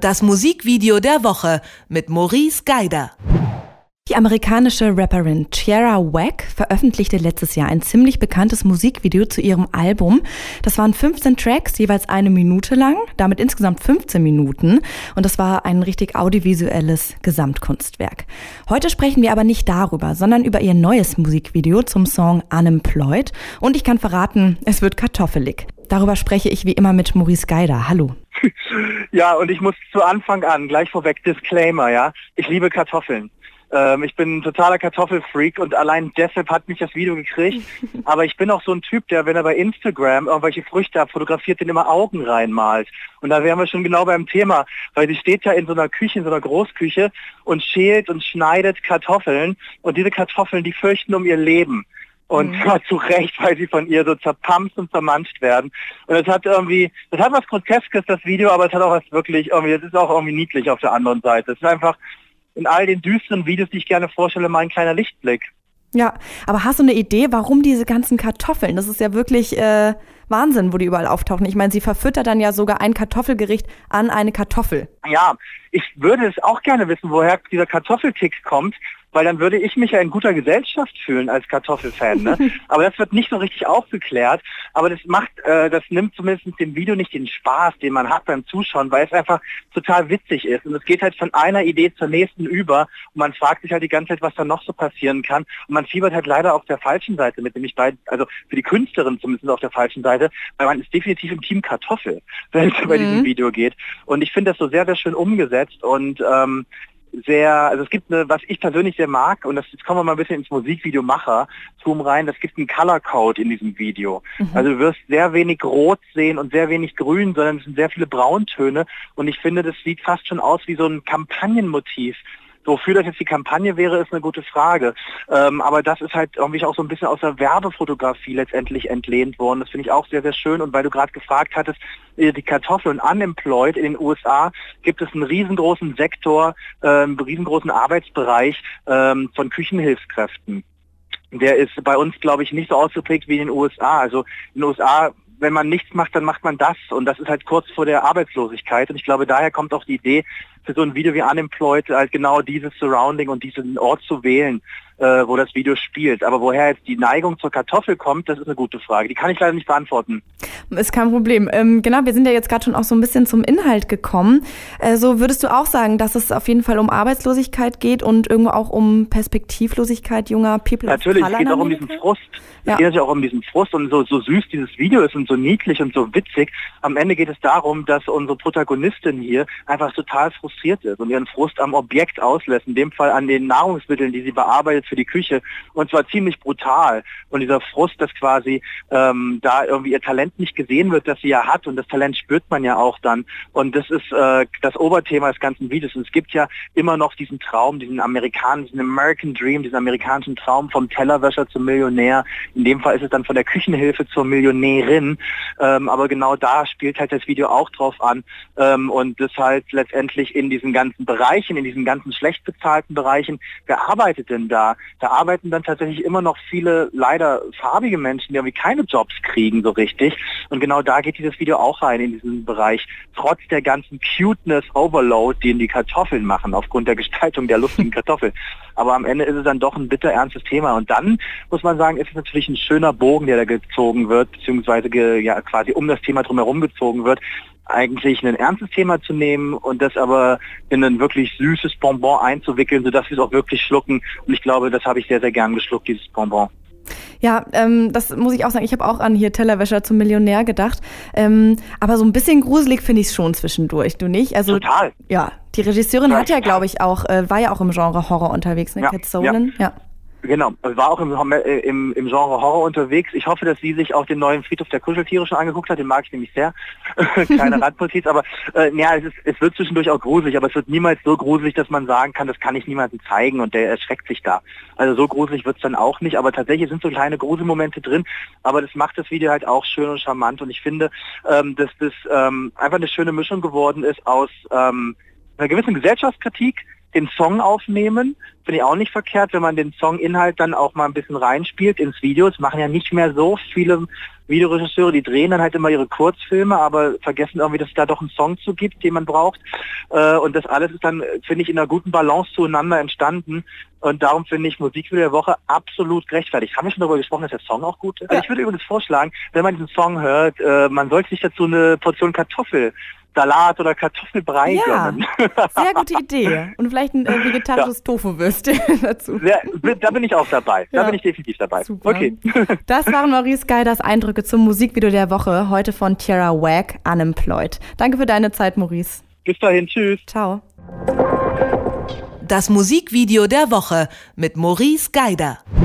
Das Musikvideo der Woche mit Maurice Geider. Die amerikanische Rapperin Tierra Whack veröffentlichte letztes Jahr ein ziemlich bekanntes Musikvideo zu ihrem Album. Das waren 15 Tracks, jeweils 1 Minute lang, damit insgesamt 15 Minuten. Und das war ein richtig audiovisuelles Gesamtkunstwerk. Heute sprechen wir aber nicht darüber, sondern über ihr neues Musikvideo zum Song Unemployed. Und ich kann verraten, es wird kartoffelig. Darüber spreche ich wie immer mit Maurice Geider. Hallo. Ja, und ich muss zu Anfang an, gleich vorweg, Disclaimer, ja. Ich liebe Kartoffeln. Ich bin ein totaler Kartoffelfreak und allein deshalb hat mich das Video gekriegt. Aber ich bin auch so ein Typ, der, wenn er bei Instagram irgendwelche Früchte abfotografiert, den immer Augen reinmalt. Und da wären wir schon genau beim Thema, weil sie steht ja in so einer Küche, in so einer Großküche und schält und schneidet Kartoffeln. Und diese Kartoffeln, die fürchten um ihr Leben. Und zwar zu Recht, weil sie von ihr so zerpamst und zermanscht werden. Und das hat was Groteskes, das Video, aber es hat auch was wirklich, das ist auch irgendwie niedlich auf der anderen Seite. Es ist einfach in all den düsteren Videos, die ich gerne vorstelle, mal ein kleiner Lichtblick. Ja, aber hast du eine Idee, warum diese ganzen Kartoffeln? Das ist ja wirklich Wahnsinn, wo die überall auftauchen. Ich meine, sie verfüttert dann ja sogar ein Kartoffelgericht an eine Kartoffel. Ja, ich würde es auch gerne wissen, woher dieser Kartoffeltick kommt, weil dann würde ich mich ja in guter Gesellschaft fühlen als Kartoffelfan. Ne? Aber das wird nicht so richtig aufgeklärt. Aber das nimmt zumindest dem Video nicht den Spaß, den man hat beim Zuschauen, weil es einfach total witzig ist. Und es geht halt von einer Idee zur nächsten über. Und man fragt sich halt die ganze Zeit, was da noch so passieren kann. Und man fiebert halt leider auf der falschen Seite mit, nämlich also für die Künstlerin zumindest auf der falschen Seite, weil man ist definitiv im Team Kartoffel, wenn es bei diesem Video geht. Und ich finde das so sehr, sehr schön umgesetzt und es gibt was ich persönlich sehr mag, und jetzt kommen wir mal ein bisschen ins Musikvideomacher-Tum rein, es gibt einen Color-Code in diesem Video. Also du wirst sehr wenig Rot sehen und sehr wenig Grün, sondern es sind sehr viele Brauntöne, und ich finde, das sieht fast schon aus wie so ein Kampagnenmotiv. Wofür das jetzt die Kampagne wäre, ist eine gute Frage. Aber das ist halt irgendwie auch so ein bisschen aus der Werbefotografie letztendlich entlehnt worden. Das finde ich auch sehr, sehr schön. Und weil du gerade gefragt hattest, die Kartoffeln Unemployed in den USA, gibt es einen riesengroßen Sektor, einen riesengroßen Arbeitsbereich von Küchenhilfskräften. Der ist bei uns, glaube ich, nicht so ausgeprägt wie in den USA. Also in den USA, wenn man nichts macht, dann macht man das. Und das ist halt kurz vor der Arbeitslosigkeit. Und ich glaube, daher kommt auch die Idee, für so ein Video wie Unemployed halt genau dieses Surrounding und diesen Ort zu wählen, wo das Video spielt. Aber woher jetzt die Neigung zur Kartoffel kommt, das ist eine gute Frage. Die kann ich leider nicht beantworten. Ist kein Problem. Genau, wir sind ja jetzt gerade schon auch so ein bisschen zum Inhalt gekommen. So würdest du auch sagen, dass es auf jeden Fall um Arbeitslosigkeit geht und irgendwo auch um Perspektivlosigkeit junger People of Color? Natürlich, es geht auch um diesen Frust. Es geht ja auch um diesen Frust, und so süß dieses Video ist und so niedlich und so witzig. Am Ende geht es darum, dass unsere Protagonistin hier einfach total frustriert ist und ihren Frust am Objekt auslässt, in dem Fall an den Nahrungsmitteln, die sie bearbeitet für die Küche, und zwar ziemlich brutal. Und dieser Frust, dass quasi da irgendwie ihr Talent nicht gesehen wird, das sie ja hat, und das Talent spürt man ja auch dann. Und das ist das Oberthema des ganzen Videos. Und es gibt ja immer noch diesen Traum, diesen American Dream, diesen amerikanischen Traum vom Tellerwäscher zum Millionär. In dem Fall ist es dann von der Küchenhilfe zur Millionärin. Aber genau da spielt halt das Video auch drauf an. Und das halt letztendlich in diesen ganzen Bereichen, in diesen ganzen schlecht bezahlten Bereichen, wer arbeitet denn da? Da arbeiten dann tatsächlich immer noch viele, leider farbige Menschen, die irgendwie keine Jobs kriegen so richtig. Und genau da geht dieses Video auch rein, in diesen Bereich. Trotz der ganzen Cuteness-Overload, den die Kartoffeln machen, aufgrund der Gestaltung der lustigen Kartoffel. Aber am Ende ist es dann doch ein bitter ernstes Thema. Und dann, muss man sagen, ist es natürlich ein schöner Bogen, der da gezogen wird, beziehungsweise quasi um das Thema drumherum gezogen wird, eigentlich ein ernstes Thema zu nehmen und das aber in ein wirklich süßes Bonbon einzuwickeln, sodass wir es auch wirklich schlucken. Und ich glaube, das habe ich sehr, sehr gern geschluckt, dieses Bonbon. Ja, das muss ich auch sagen. Ich habe auch an hier Tellerwäscher zum Millionär gedacht. Aber so ein bisschen gruselig finde ich es schon zwischendurch, du nicht? Also, total. Ja, die Regisseurin hat ja, glaube ich, auch, war ja auch im Genre Horror unterwegs, ne? Ja, Kat Solan. Ja. Genau, war auch im Genre Horror unterwegs. Ich hoffe, dass sie sich auch den neuen Friedhof der Kuscheltiere schon angeguckt hat. Den mag ich nämlich sehr. Kleine Randnotiz, aber es wird zwischendurch auch gruselig, aber es wird niemals so gruselig, dass man sagen kann, das kann ich niemandem zeigen und der erschreckt sich da. Also so gruselig wird es dann auch nicht, aber tatsächlich sind so kleine Gruselmomente drin, aber das macht das Video halt auch schön und charmant, und ich finde, dass das einfach eine schöne Mischung geworden ist aus einer gewissen Gesellschaftskritik, den Song aufnehmen. Finde ich auch nicht verkehrt, wenn man den Songinhalt dann auch mal ein bisschen reinspielt ins Video. Das machen ja nicht mehr so viele Videoregisseure, die drehen dann halt immer ihre Kurzfilme, aber vergessen irgendwie, dass es da doch einen Song zu gibt, den man braucht. Und das alles ist dann, finde ich, in einer guten Balance zueinander entstanden. Und darum finde ich Musikvideo der Woche absolut gerechtfertigt. Haben wir schon darüber gesprochen, dass der Song auch gut ist? Ja. Ich würde übrigens vorschlagen, wenn man diesen Song hört, man sollte sich dazu eine Portion Kartoffelsalat oder Kartoffelbrei gönnen. Sehr gute Idee. Und vielleicht ein vegetarisches Tofu-Würstchen dazu. Da bin ich auch dabei. Da bin ich definitiv dabei. Super. Okay. Das waren Maurice Gaiders Eindrücke zum Musikvideo der Woche, heute von Tierra Whack, Unemployed. Danke für deine Zeit, Maurice. Bis dahin, tschüss. Ciao. Das Musikvideo der Woche mit Maurice Gaider.